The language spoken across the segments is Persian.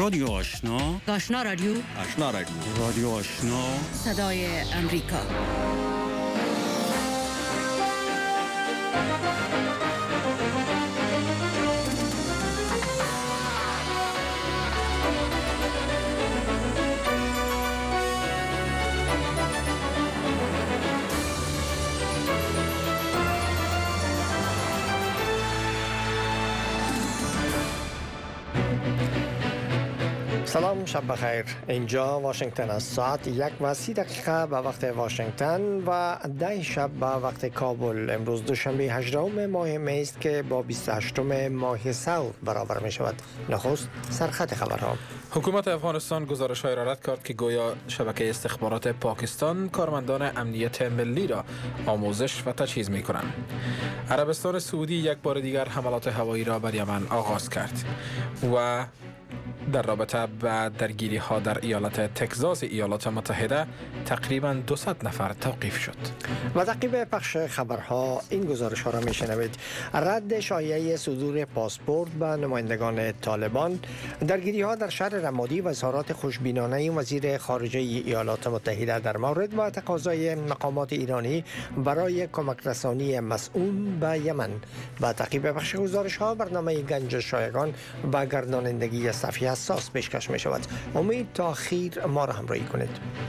رادیو آشنا، آشنا رادیو، آشنا رادیو، رادیو آشنا، صدای امریکا. سلام، شب بخیر. اینجا واشنگتن است. ساعت 1:30 به وقت واشنگتن و 10 شب به وقت کابل. امروز دوشنبه 18 ماه می است که با 28 ماه ثور برابر می شود. نخست سرخط خبرها. حکومت افغانستان گزارش‌های را رد کرد که گویا شبکه استخبارات پاکستان کارمندان امنیت ملی را آموزش و تجهیز می‌کنند. عربستان سعودی یک بار دیگر حملات هوایی را بر یمن آغاز کرد و در رابطه با درگیری ها در ایالت تگزاس ایالات متحده تقریباً 200 نفر توقیف شد. و تعقیب پخش خبرها این گزارش ها را می شنوید. رد شایعه صدور پاسپورت به نمایندگان طالبان، درگیری ها در شهر رمادی و اظهارات خوشبینانه وزیر خارجه ایالات متحده در مورد و تقاضای مقامات ایرانی برای کمک رسانی مسئول به یمن. و تعقیب پخش گزارش ها برنامه گنج شایگان با گردانندگی صفی حساس پیشکش می شود. امید تا آخر ما را همراهی کنید.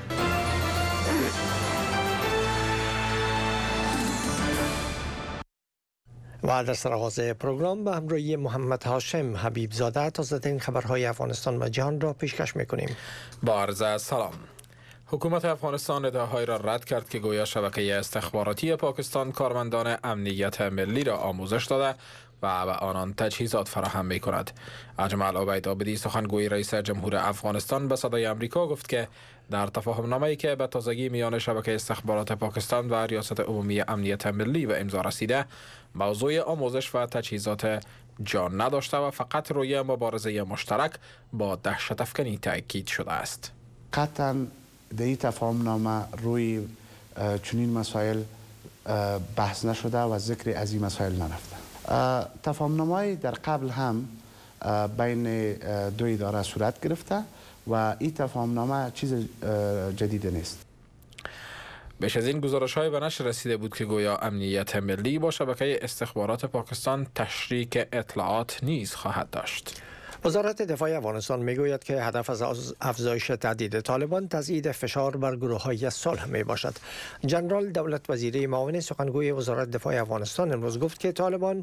و در سرآغاز پروگرام به همراهی محمد هاشم حبیب زاده تازه‌ترین خبرهای افغانستان و جهان را پیشکش می‌کنیم. با عرض سلام. حکومت افغانستان ادعاهای را رد کرد که گویا شبکه استخباراتی پاکستان کارمندان امنیت ملی را آموزش داده و به آنان تجهیزات فراهم می کند. اجمل عبیدآبادی سخنگوی رئیس جمهور افغانستان به صدای امریکا گفت که در تفاهم‌نامه‌ای که به تازگی میان شبکه استخبارات پاکستان و ریاست عمومی امنیت ملی به امضا رسیده، موضوع آموزش و تجهیزات جان نداشته و فقط روی مبارزه مشترک با دهشت افکنی تاکید شده است. قطعاً در این تفاهم‌نامه روی چنین مسائل بحث نشده و ذکر از این مسائل نرفته. تفاهم‌نامه‌ای در قبل هم بین دو اداره صورت گرفته و این تفاهم‌نامه چیز جدید نیست. بیش از این گزارش‌های به نشر رسیده بود که گویا امنیت ملی با شبکه استخبارات پاکستان تشریک اطلاعات نیز خواهد داشت. وزارت دفاع افغانستان میگوید که هدف از افزایش تهدید طالبان تزیید فشار بر گروه‌های صلح می باشد. جنرال دولت وزیری معاون سخنگوی وزارت دفاع افغانستان امروز گفت که طالبان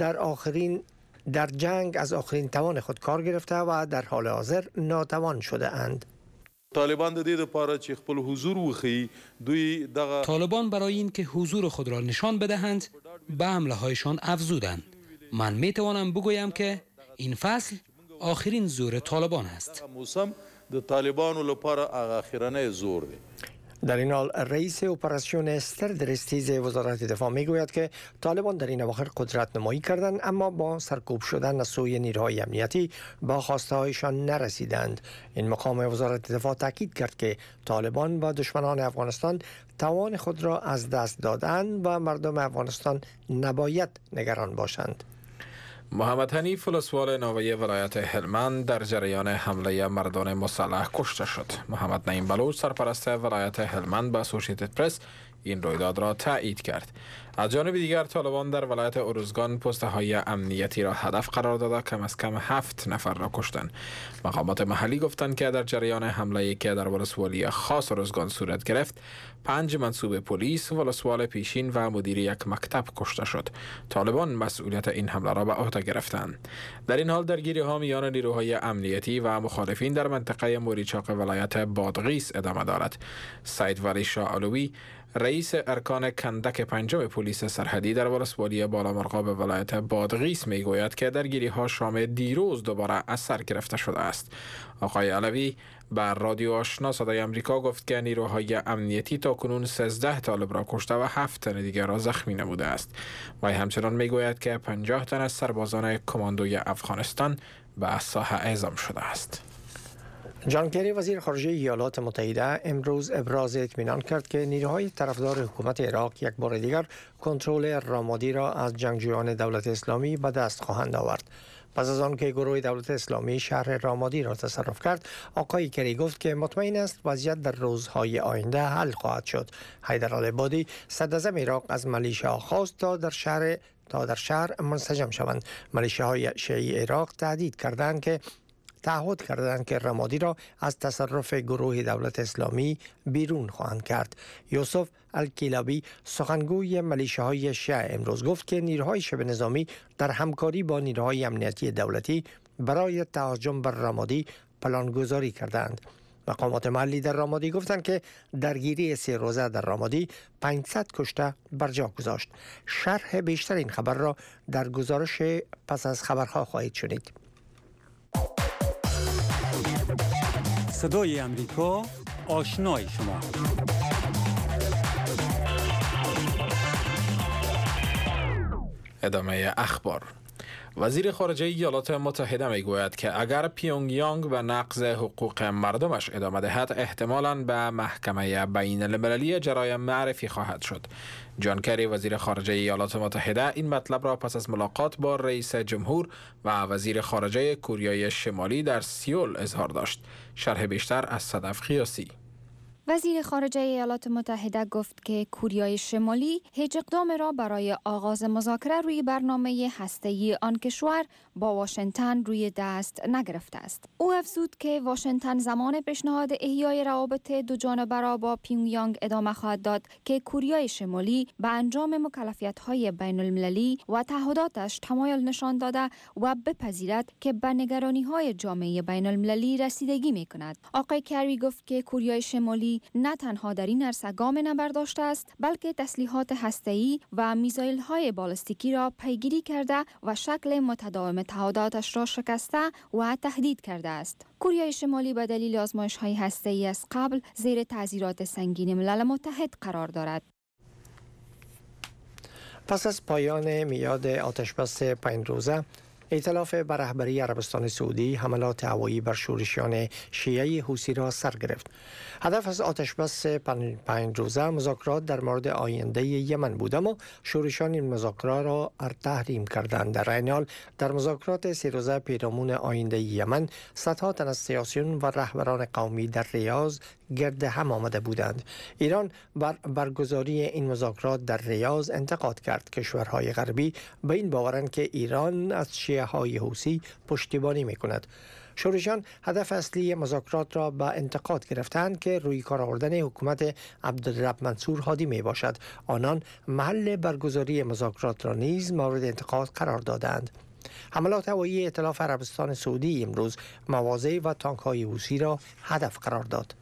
در جنگ از آخرین توان خود کار گرفته و در حال حاضر ناتوان شده اند. طالبان د دې لپاره چې خپل حضور وخی دوی دغه طالبان برای اینکه حضور خود را نشان بدهند به حمله هایشان افزودند. من می توانم بگویم که این فصل آخرین زور طالبان است. موسم د طالبانو لپاره اخرنه زور دی. در این حال رئیس اپراسیون استردرستیز وزارت دفاع میگوید که طالبان در این اواخر قدرت نمایی کردند اما با سرکوب شدن از سوی نیروهای امنیتی با خواسته هایشان نرسیدند. این مقام وزارت دفاع تاکید کرد که طالبان و دشمنان افغانستان توان خود را از دست دادند و مردم افغانستان نباید نگران باشند. محمد حنیف ولسوال ناوه ولایت هلمند در جریان حمله مردان مسلح کشته شد. محمد نعیم بلوچ سرپرست ولایت هلمند به اسوسییتد پرس این رویداد را تایید کرد. از جانب دیگر طالبان در ولایت ارزگان پست‌های امنیتی را هدف قرار داده کم از کم 7 نفر را کشتند. مقامات محلی گفتند که در جریان حمله‌ای که در ولسوالی خاص ارزگان صورت گرفت 5 منصوب پلیس، ولسوال پیشین و مدیر یک مکتب کشته شد. طالبان مسئولیت این حمله را به عهده گرفتند. در این حال درگیری‌ها میان نیروهای امنیتی و مخالفین در منطقه موریچاق ولایت بادغیس ادامه دارد. سید ولی شاه علوی رئیس ارکان کندک 5 پلیس سرحدی در ولسوالی بالامرغاب ولایت بادغیس میگوید که درگیری‌ها شام دیروز دوباره از سر گرفته شده است. آقای علوی بر رادیو آشنا صدای امریکا گفت که نیروهای امنیتی تاکنون 13 طالب را کشته و 7 تن دیگر را زخمی نموده است. و همچنان میگوید که 50 تن از سربازان کماندوی افغانستان به ساحه اعزام شده است. جان کری وزیر خارجه ایالات متحده امروز ابراز اطمینان کرد که نیروهای طرفدار حکومت عراق یک بار دیگر کنترل رامادی را از جنگجویان دولت اسلامی به دست خواهند آورد. پس از آن که گروه دولت اسلامی شهر رامادی را تصرف کرد، آقای کری گفت که مطمئن است وضعیت در روزهای آینده حل خواهد شد. حیدر العبادی صدراعظم عراق از ملیشیا خواست تا در شهر منسجم شوند. ملیشیاهای شیعی عراق تعهد کردند که رمادی را از تصرف گروه دولت اسلامی بیرون خواهند کرد. یوسف الکیلابی سخنگوی ملیشیاهای شیعه امروز گفت که نیروهای شبه نظامی در همکاری با نیروهای امنیتی دولتی برای تهاجم بر رمادی پلانگذاری کردند. مقامات محلی در رامادی گفتند که درگیری 3 روزه در رامادی 500 کشته بر جا گذاشت. شرح بیشتر این خبر را در گزارش پس از خبرها خواهید شنید. صدای امریکا، آشنای شما. ادامه اخبار. وزیر خارجه ایالات متحده میگوید که اگر پیونگ یانگ به نقض حقوق مردمش ادامه دهد، احتمالاً به محکمه بین المللی جرایم معرفی خواهد شد. جان کری وزیر خارجه ایالات متحده این مطلب را پس از ملاقات با رئیس جمهور و وزیر خارجه کوریای شمالی در سئول اظهار داشت. شرح بیشتر از صدف قیاسی. وزیر خارجه ایالات متحده گفت که کوریای شمالی هیچ اقدام را برای آغاز مذاکره روی برنامه هسته‌ای آن کشور با واشنگتن روی دست نگرفته است. او افزود که واشنگتن زمان پیشنهاد احیای روابط دوجانبه را با پیونگ ادامه خواهد داد که کوریای شمالی به انجام مکلفیت‌های بین المللی و تعهداتش تمایل نشان داده و بپذیرد که به نگرانی‌های جامعه بین المللی رسیدگی می‌کند. آقای کری گفت که کوریای شمالی نه تنها در این عرصه گام نبرداشته است، بلکه تسلیحات هسته‌ای و میزایل‌های بالستیکی را پیگیری کرده و شکل متداوم تعهداتش را شکسته و تهدید کرده است. کوریای شمالی به دلیل آزمایش‌های هسته‌ای از قبل زیر تعزیرات سنگین ملل متحد قرار دارد. پس از پایان میعاد آتشبس 5 روزه، ائتلاف بر رهبری عربستان سعودی حملات هوایی بر شورشیان شیعه حوثی را سر گرفت. هدف از آتشبس 5 روزه مذاکرات در مورد آینده یمن بود، اما شورشیان این مذاکرات را تحریم کردند. در این حال در مذاکرات 3 روزه پیرامون آینده یمن، صدها تن از سیاسیون و رهبران قومی در ریاض گرد هم آمده بودند. ایران برگزاری این مذاکرات در ریاض انتقاد کرد. کشورهای غربی به این باورند که ایران از شیعه های حوثی پشتیبانی می کند. شورشیان هدف اصلی مذاکرات را به انتقاد گرفتند که روی کار آوردن حکومت عبدالرب منصور هادی می باشد. آنان محل برگزاری مذاکرات را نیز مورد انتقاد قرار دادند. حملات هوایی ائتلاف عربستان سعودی امروز مواضع و تانک‌های حوثی را هدف قرار داد.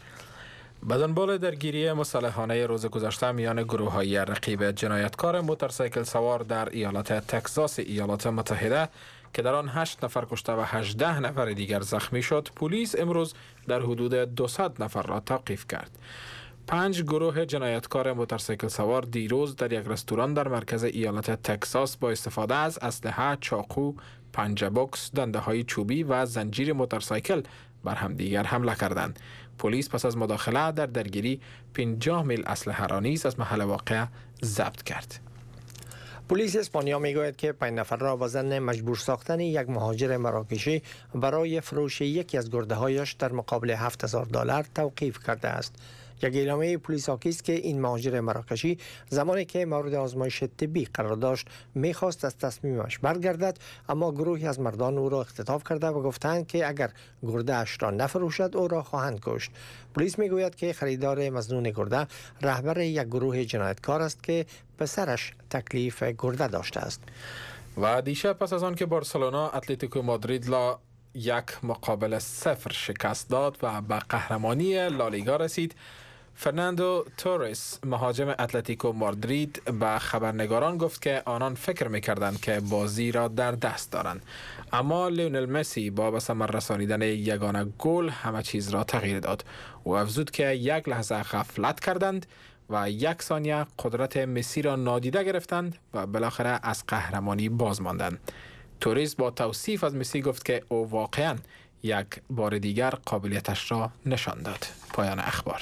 به دنبال درگیری مسلحانه روز گذشته میان گروه‌های رقیب جنایتکار موتورسیکل سوار در ایالت تگزاس ایالات متحده که در آن 8 نفر کشته و 18 نفر دیگر زخمی شد، پلیس امروز در حدود 200 نفر را توقیف کرد. 5 گروه جنایتکار موتورسیکل سوار دیروز در یک رستوران در مرکز ایالت تگزاس با استفاده از اسلحه، چاقو، پنجه بوکس، دنده‌های چوبی و زنجیر موتورسیکل بر همدیگر حمله کردند. پلیس پس از مداخله در درگیری 50 میل اسلحه را نیز از محل واقع ضبط کرد. پلیس اسپانیا میگوید که 5 نفر را با ظن مجبور ساختن یک مهاجر مراکشی برای فروش یکی از گرده‌هایش در مقابل $7000 توقیف کرده است. یک اعلامیه پلیس حاکی است که این مهاجر مراکشی زمانی که مورد آزمایش طبی قرار داشت میخواست از تصمیمش برگردد، اما گروهی از مردان او را اختطاف کرده و گفتند که اگر گرده اش را نفروشد او را خواهند کشت. پلیس میگوید که خریدار مظنون گرده رهبر یک گروه جنایتکار است که پسرش تکلیف گرده داشته است. و دیشب پس از آن که بارسلونا اتلتیکو مادرید را 1-0 شکست داد و به قهرمانی لالیگا رسید، فرناندو تورس مهاجم اتلتیکو مادرید به خبرنگاران گفت که آنان فکر می‌کردند که بازی را در دست دارند، اما لیونل مسی با به ثمر رسانیدن یگانه گل همه چیز را تغییر داد. او افزود که یک لحظه غفلت کردند و 1 ثانیه قدرت مسی را نادیده گرفتند و بالاخره از قهرمانی باز ماندند. تورس با توصیف از مسی گفت که او واقعاً یک بار دیگر قابلیتش را نشان داد. پایان اخبار.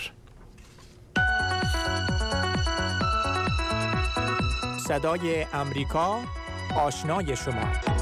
صدای امریکا، آشنای شما.